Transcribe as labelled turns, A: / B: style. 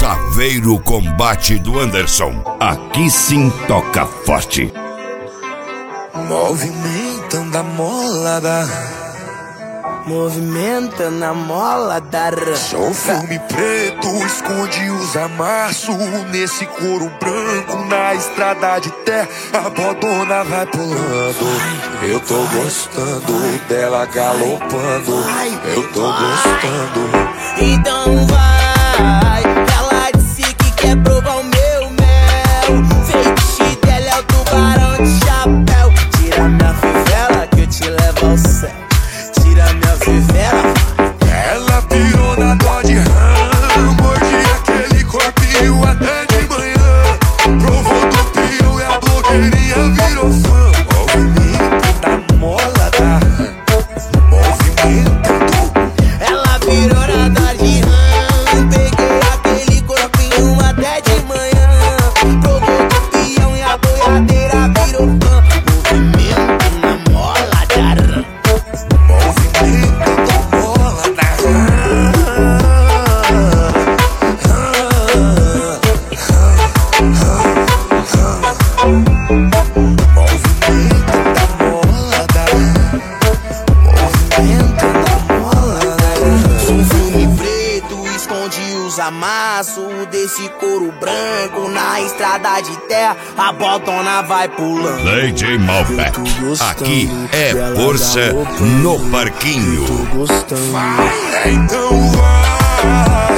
A: Chaveiro Combate do Anderson. Aqui sim toca forte.
B: Movimentando a molada,
C: movimentando a mola da
B: sou filme preto, esconde os amassos nesse couro branco na estrada de terra. A bodona vai pulando, eu tô gostando dela galopando, eu tô gostando.
C: Então vai, ela disse que quer provar o meu mel. Fetiche dela é o tubarão de chapéu. Tira minha fivela que eu te levo ao céu. Tira minha fivela.
B: Ela pirou na Dodge Ram, morde aquele corpinho até de manhã. Provou do pio e a blogueirinha virou fã. Movimento da molada, movimentando.
C: Ela virou na Dodge Ram, peguei aquele corpinho até de manhã. Provou do pião e a boiadeira virou fã. Movimento na mola da Ram.
B: Movimento da bola da
C: Sou filme preto, esconde os amassos desse couro branco na estrada de terra. A botona vai pulando.
A: DJ Malbec. Aqui é força no parquinho.
C: Tô gostando.
B: Vai, então vai.